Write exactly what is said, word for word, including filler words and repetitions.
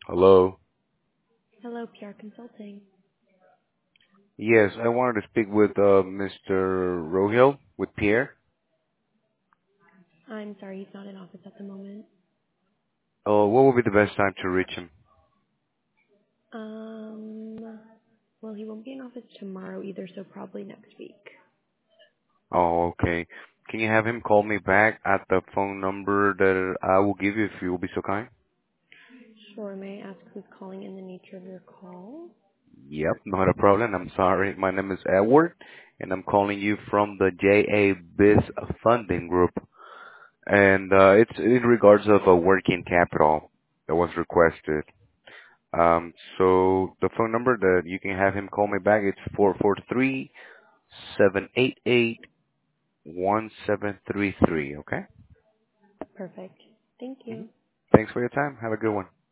Hello. Hello, P R Consulting. Yes, I wanted to speak with uh, mister Rohil, with Pierre. I'm sorry, he's not in office at the moment. Uh, what would be the best time to reach him? Um, well, he won't be in office tomorrow either, so probably next week. Oh, okay. Can you have him call me back at the phone number that I will give you if you will be so kind? Sure, may I ask who's calling in the nature of your call? Yep, not a problem. I'm sorry. My name is Edward, and I'm calling you from the J A Biz Funding Group. And uh, it's in regards of a working capital that was requested. Um, so the phone number that you can have him call me back, it's four four three seven eight eight one seven three three. Okay. Perfect. Thank hmm you. Thanks for your time. Have a good one.